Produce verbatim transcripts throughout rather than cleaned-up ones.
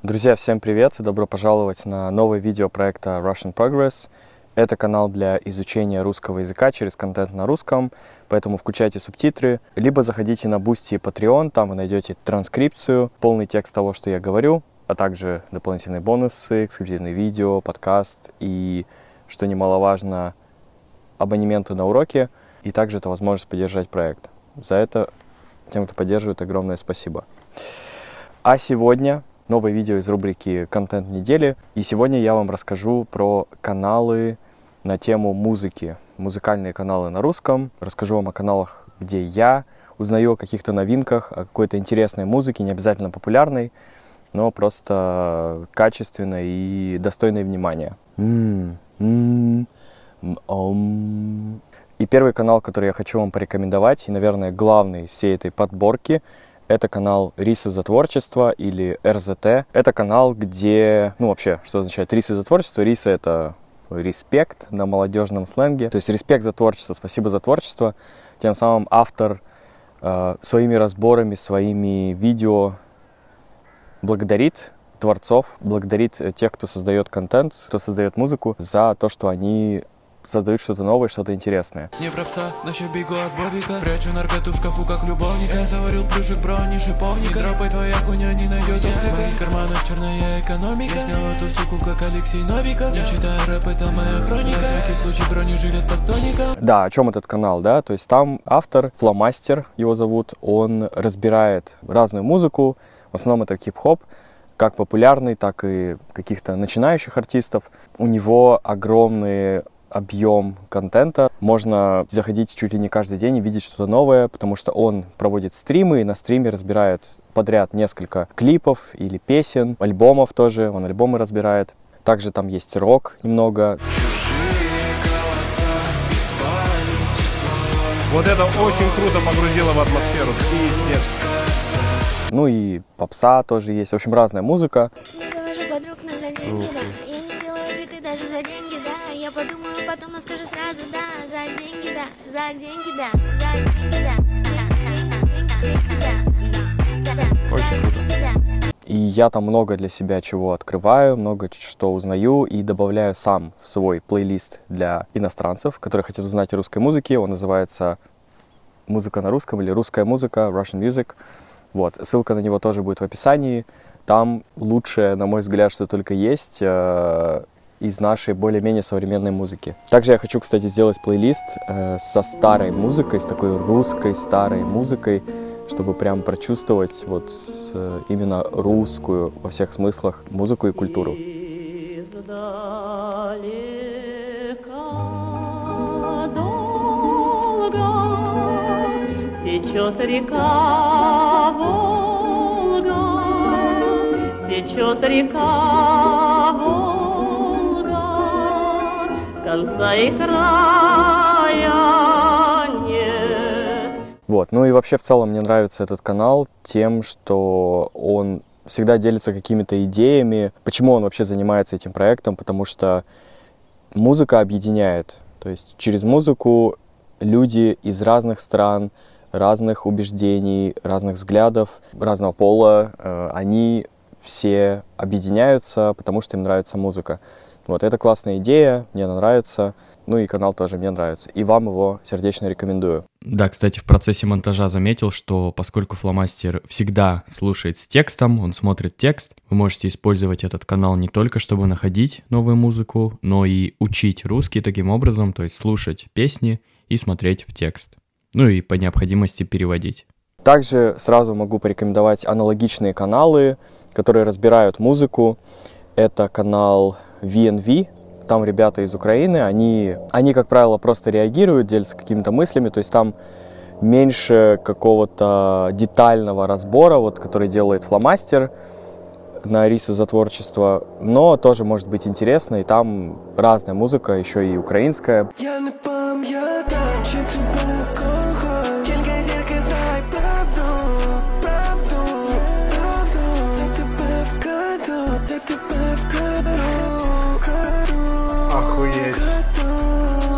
Друзья, всем привет! Добро пожаловать на новое видео проекта Russian Progress. Это канал для изучения русского языка через контент на русском, поэтому включайте субтитры, либо заходите на Boosty и Patreon, там вы найдете транскрипцию, полный текст того, что я говорю, а также дополнительные бонусы, эксклюзивные видео, подкаст и, что немаловажно, абонементы на уроки, и также это возможность поддержать проект. За это тем, кто поддерживает, огромное спасибо. А сегодня новое видео из рубрики «Контент недели». И сегодня я вам расскажу про каналы на тему музыки. Музыкальные каналы на русском. Расскажу вам о каналах, где я узнаю о каких-то новинках, о какой-то интересной музыке, не обязательно популярной, но просто качественной и достойной внимания. И первый канал, который я хочу вам порекомендовать, и, наверное, главный из всей этой подборки, это канал «Рисы за творчество» или эр зэ тэ. Это канал, где, ну вообще, что означает «Рисы за творчество»? Рисы — это респект на молодежном сленге. То есть респект за творчество, спасибо за творчество. Тем самым автор э, своими разборами, своими видео благодарит творцов, благодарит тех, кто создает контент, кто создает музыку, за то, что они создают что-то новое, что-то интересное. Не про пса, ночью бегу от бобика. Прячу наркоту в шкафу, как любовник. Я заварил плюшек, брони, шиповника. Не дропай, твоя хуйня не найдет отклика. В моих карманах черная экономика. Я снял эту суку, как Алексей Новиков. Не читаю рэп, это моя хроника. На всякий случай бронежилет подстойника. Да, о чем этот канал, да? То есть там автор, Фломастер его зовут, он разбирает разную музыку. В основном это хип-хоп, как популярный, так и каких-то начинающих артистов. У него огромные объем контента. Можно заходить чуть ли не каждый день и видеть что-то новое, потому что он проводит стримы и на стриме разбирает подряд несколько клипов или песен, альбомов тоже, он альбомы разбирает. Также там есть рок немного. Вот это очень круто погрузило в атмосферу. Пиздец. Ну и попса тоже есть. В общем, разная музыка. Даже за деньги, да, я подумаю потом, но скажу сразу, да, за деньги, да, за деньги, да, за деньги, да. Очень круто. И я там много для себя чего открываю, много что узнаю и добавляю сам в свой плейлист для иностранцев, которые хотят узнать о русской музыке. Он называется «Музыка на русском» или «Русская музыка», Russian Music. Вот, ссылка на него тоже будет в описании. Там лучшее, на мой взгляд, что только есть из нашей более-менее современной музыки. Также я хочу, кстати, сделать плейлист э, со старой музыкой, с такой русской старой музыкой, чтобы прям прочувствовать вот э, именно русскую во всех смыслах музыку и культуру. Течет река Волга, течет река Волга. Конца и края нет. Вот, ну и вообще в целом мне нравится этот канал тем, что он всегда делится какими-то идеями. Почему он вообще занимается этим проектом? Потому что музыка объединяет. То есть через музыку люди из разных стран, разных убеждений, разных взглядов, разного пола, э, они все объединяются, потому что им нравится музыка. Вот, это классная идея, мне она нравится, ну и канал тоже мне нравится, и вам его сердечно рекомендую. Да, кстати, в процессе монтажа заметил, что поскольку Фломастер всегда слушает с текстом, он смотрит текст, вы можете использовать этот канал не только чтобы находить новую музыку, но и учить русский таким образом, то есть слушать песни и смотреть в текст, ну и по необходимости переводить. Также сразу могу порекомендовать аналогичные каналы, которые разбирают музыку. Это канал ви эн ви, там ребята из Украины, они, они, как правило, просто реагируют, делятся какими-то мыслями, то есть там меньше какого-то детального разбора, вот, который делает Фломастер на «Рисы за творчество», но тоже может быть интересно, и там разная музыка, еще и украинская.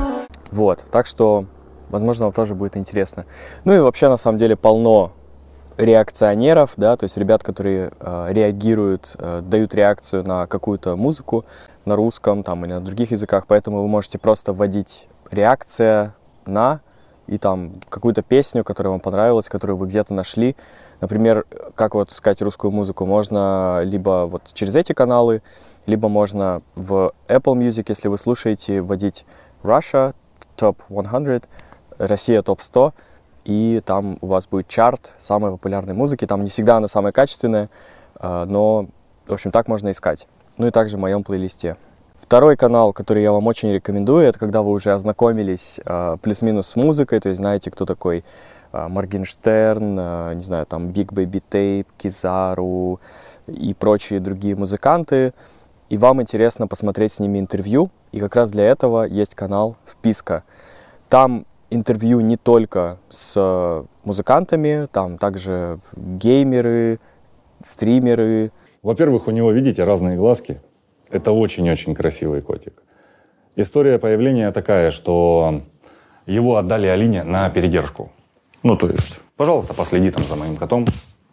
Вот, так что, возможно, вам тоже будет интересно. Ну и вообще, на самом деле, полно реакционеров, да, то есть ребят, которые э, реагируют, э, дают реакцию на какую-то музыку на русском там, или на других языках, поэтому вы можете просто вводить реакция на и там какую-то песню, которая вам понравилась, которую вы где-то нашли. Например, как вот искать русскую музыку, можно либо вот через эти каналы, либо можно в Apple Music, если вы слушаете, вводить Russia топ сто, Россия топ сто, и там у вас будет чарт самой популярной музыки. Там не всегда она самая качественная, но, в общем, так можно искать. Ну и также в моем плейлисте. Второй канал, который я вам очень рекомендую, это когда вы уже ознакомились плюс-минус с музыкой, то есть знаете, кто такой Моргенштерн, не знаю, там Big Baby Tape, Кизару и прочие другие музыканты, и вам интересно посмотреть с ними интервью, и как раз для этого есть канал «Вписка». Там интервью не только с музыкантами, там также геймеры, стримеры. Во-первых, у него, видите, разные глазки. Это очень-очень красивый котик. История появления такая, что его отдали Алине на передержку. Ну, то есть, пожалуйста, последи там за моим котом.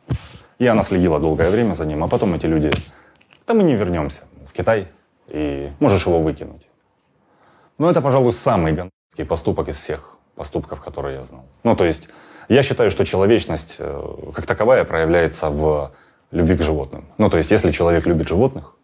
И она следила долгое время за ним, а потом эти люди... Да мы не вернемся в Китай, и можешь его выкинуть. Но это, пожалуй, самый гандонский поступок из всех поступков, которые я знал. Ну, то есть, я считаю, что человечность как таковая проявляется в любви к животным. Ну, то есть, если человек любит животных,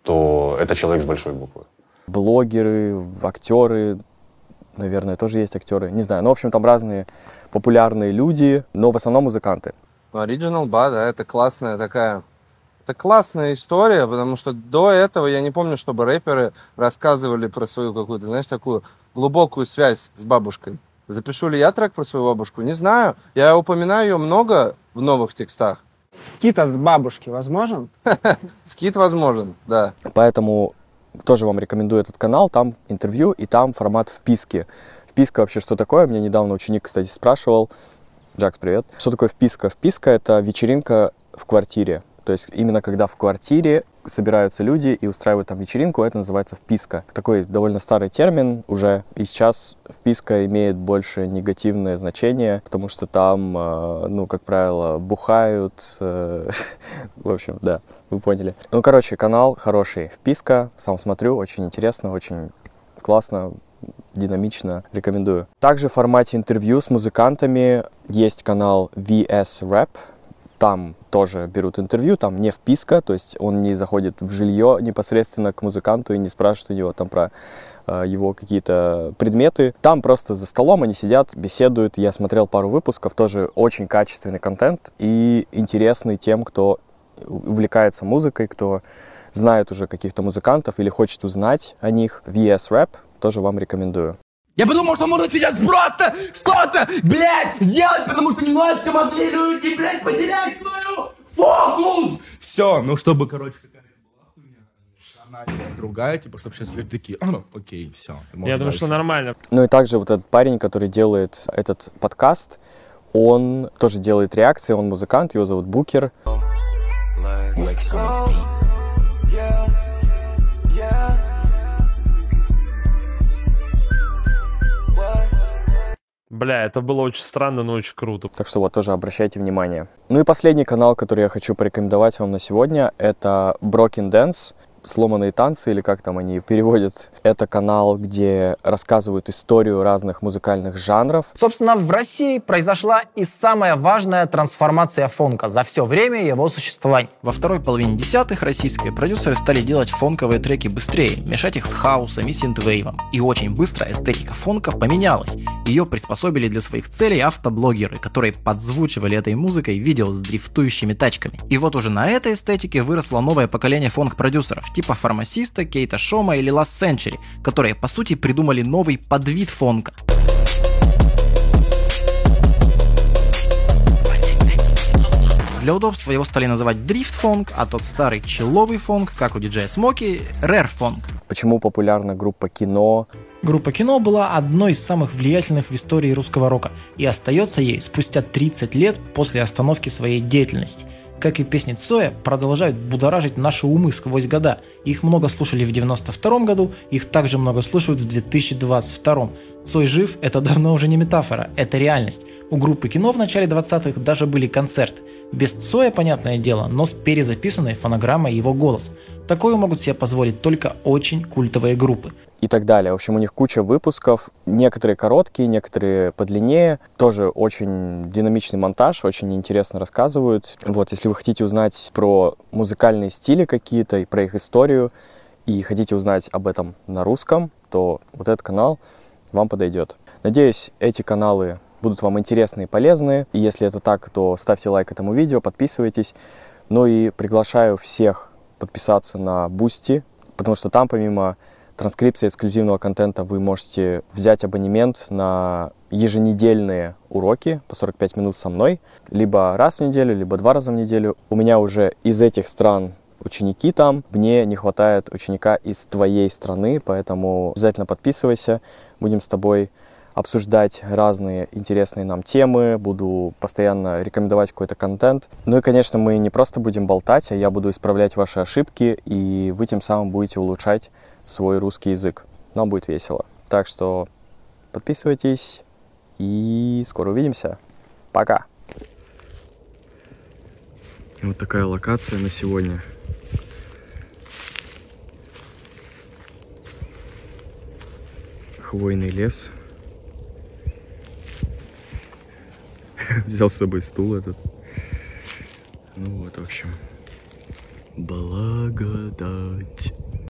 то это человек с большой буквы. Блогеры, актеры, наверное, тоже есть актеры, не знаю. Ну, в общем, там разные популярные люди, но в основном музыканты. Original Ba, да, это классная такая... Это классная история, потому что до этого я не помню, чтобы рэперы рассказывали про свою какую-то, знаешь, такую глубокую связь с бабушкой. Запишу ли я трек про свою бабушку? Не знаю. Я упоминаю ее много в новых текстах. Скит от бабушки возможен? Скит возможен, да. Поэтому тоже вам рекомендую этот канал. Там интервью и там формат вписки. Вписка вообще что такое? Меня недавно ученик, кстати, спрашивал. Джакс, привет. Что такое вписка? Вписка — это вечеринка в квартире. То есть именно когда в квартире собираются люди и устраивают там вечеринку, это называется вписка. Такой довольно старый термин уже, и сейчас вписка имеет больше негативное значение, потому что там, ну, как правило, бухают, в общем, да, вы поняли. Ну, короче, канал хороший, вписка, сам смотрю, очень интересно, очень классно, динамично, рекомендую. Также в формате интервью с музыкантами есть канал ви эс Rap. Там тоже берут интервью, там не вписка, то есть он не заходит в жилье непосредственно к музыканту и не спрашивает у него там про э, его какие-то предметы. Там просто за столом они сидят, беседуют. Я смотрел пару выпусков, тоже очень качественный контент и интересный тем, кто увлекается музыкой, кто знает уже каких-то музыкантов или хочет узнать о них. ви эс Rap тоже вам рекомендую. Я подумал, что можно сейчас просто что-то, блядь, сделать, потому что немножечко могли люди, блядь, потерять свою фокус. Все, ну чтобы, короче, какая-то была хуйня, она другая, типа, чтобы сейчас люди такие, а, ну, окей, все. Я думаю, что нормально. Ну и также вот этот парень, который делает этот подкаст, он тоже делает реакции, он музыкант, его зовут Букер. Бля, это было очень странно, но очень круто. Так что вот, тоже обращайте внимание. Ну и последний канал, который я хочу порекомендовать вам на сегодня, это Broken Dance. Сломанные танцы, или как там они переводят. Это канал, где рассказывают историю разных музыкальных жанров. Собственно, в России произошла и самая важная трансформация фонка за все время его существования. Во второй половине десятых российские продюсеры стали делать фонковые треки быстрее, мешать их с хаусом и синтвейвом. И очень быстро эстетика фонка поменялась. Ее приспособили для своих целей автоблогеры, которые подзвучивали этой музыкой видео с дрифтующими тачками. И вот уже на этой эстетике выросло новое поколение фонк-продюсеров, типа Фармасиста, Кейта Шома или Last Century, которые по сути придумали новый подвид фонка. Для удобства его стали называть дрифт-фонк, а тот старый чилловый фонк, как у диджея Смоки, рэр-фонк. Почему популярна группа Кино? Группа Кино была одной из самых влиятельных в истории русского рока и остается ей спустя тридцать лет после остановки своей деятельности. Как и песни Цоя, продолжают будоражить наши умы сквозь года. Их много слушали в девяносто втором году, их также много слушают в две тысячи двадцать втором. Цой жив – это давно уже не метафора, это реальность. У группы Кино в начале двадцатых даже были концерты. Без Цоя, понятное дело, но с перезаписанной фонограммой его голоса. Такое могут себе позволить только очень культовые группы. И так далее. В общем, у них куча выпусков, некоторые короткие, некоторые подлиннее. Тоже очень динамичный монтаж, очень интересно рассказывают. Вот, если вы хотите узнать про музыкальные стили какие-то и про их историю, и хотите узнать об этом на русском, то вот этот канал вам подойдет. Надеюсь, эти каналы будут вам интересны и полезны. И если это так, то ставьте лайк этому видео, подписывайтесь. Ну и приглашаю всех подписаться на Boosty, потому что там помимо транскрипции эксклюзивного контента вы можете взять абонемент на еженедельные уроки по сорок пять минут со мной, либо раз в неделю, либо два раза в неделю. У меня уже из этих стран ученики там, мне не хватает ученика из твоей страны, поэтому обязательно подписывайся, будем с тобой обсуждать разные интересные нам темы, буду постоянно рекомендовать какой-то контент. Ну и, конечно, мы не просто будем болтать, а я буду исправлять ваши ошибки, и вы тем самым будете улучшать свой русский язык. Нам будет весело. Так что подписывайтесь, и скоро увидимся. Пока! Вот такая локация на сегодня. Хвойный лес. Взял с собой стул этот. Ну вот, в общем. Благодать.